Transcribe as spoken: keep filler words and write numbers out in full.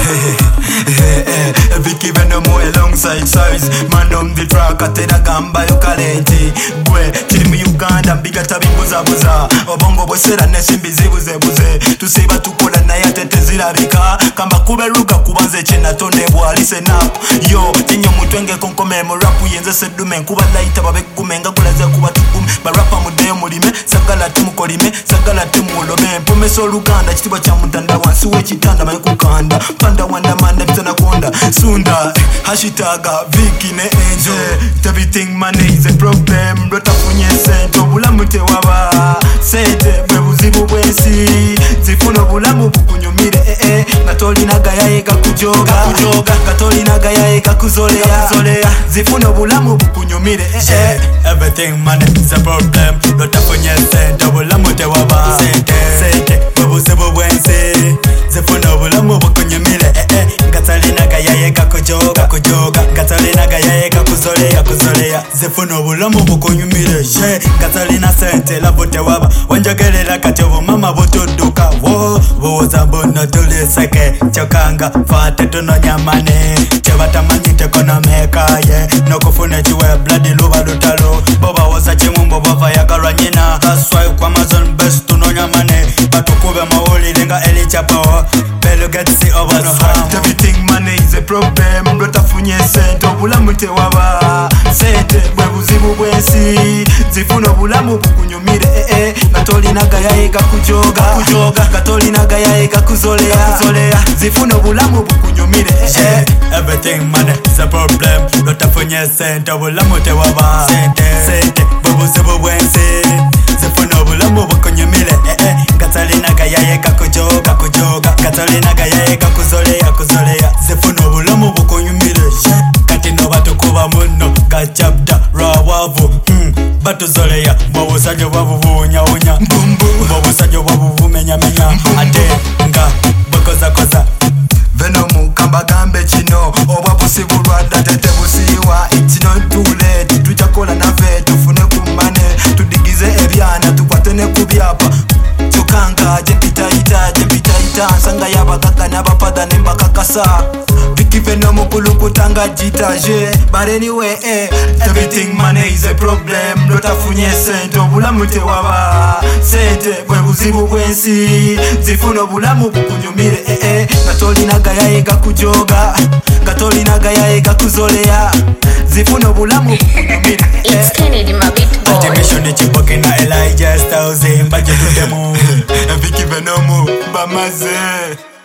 Vicky Venom alongside size. Man on the track atera gamba yo kalenti. Gwe team Uganda mbiga tabikuza buza. Obongo bwesera nesimbi zibuze buze. Tusiba tukola naye atete zirabika. Kamba kuberuka kubanze chena tonde bwa listen up. Yo tinyo mutwenge konkome mu rap yenze sedume kuba laita babekumenga kulaze kuba tukum. Ba rapper mudeyo mulime sagala tumukolime sagala tumulome. Pomeso Luganda chitiba cha mutanda wansi we chitanda mai kukanda. Panda wanda manda bitana konda. Sunda hashtag Vicky ne Angel. Everything money is a problem. Rota funye sento bulamu te waba. Sente bwe buzibu bwensi. Zifuno bulamu bukunyumire eh eh. Gatoli naga yae gakujoga kujoga. Gatoli naga yae gakuzolea zolea. Zifuno bulamu bukunyumire eh eh. Everything money is a problem. Rota funye sento bulamu te waba. Sente sente bwe buzibu bwensi. Zifuno bulamu bukunyumire eh eh. Gatoli naga yae gakujoga kujoga. Gatoli naga yae gakuzolea kuzolea. Zifuno bulamu bukunyumire she. Gatoli na sente la bote waba. Wanjogerera katobo mama botuduka. Wo wo zambona tole seke. Chokanga fate tuno nyamane. Chebata manyite kono meka ye. No kufune chiwe bloody luba lutalo. Boba wasa chimumbo bava ya garanyina. That's why kwa Amazon best tuno nyamane. Batukube maoli lenga eli chapo. Pelo get see over no harm. Everything money is a problem. Rota funye sento bulamu te waba. Sente bwe buzibu bwensi. Zifuno bulamu bukunyumire eh eh. Gatoli naga yae gakujoga kujoga. Gatoli naga yae gakuzolea zolea. Zifuno bulamu bukunyumire eh eh. Everything money is a problem. Rota funye sento bulamu te waba. Sente sente bwe buzibu bwensi. Zifuno bulamu bukunyumire eh eh. Gatoli naga yae gakujoga kujoga. Gatoli naga yae gakuzolea kuzolea. Zifuno bulamu bukunyumire kati no batukuba muno gachapta rawavu hmm. Batuzolea bwobusajja bwabuvunya unya mbumbu bwobusajja bwabuvumenya menya ate nga bukoza koza Venom kamba gambe chino obwa busibulwa datete busiwa it's not too late tujakola nave tufune kumane tudigize ebyana tukwatene kubyapa chokanga jepita ita jepita ita sanga yabagaga nabapada nembakakasa Vicky Venom kulukutanga jitaje but anyway eh, everything money is a problem Rota funye sento bulamu te waba sente bwe buzibu bwensi zifuno bulamu bukunyumire eh eh Gatoli naga yae gakujoga Gatoli naga yae gakuzolea zifuno bulamu bukunyumire eh It's Kennedy my beat boy Atimishoni chipoke na Elijah Styles mbaje tudemu Vicky Venom bamaze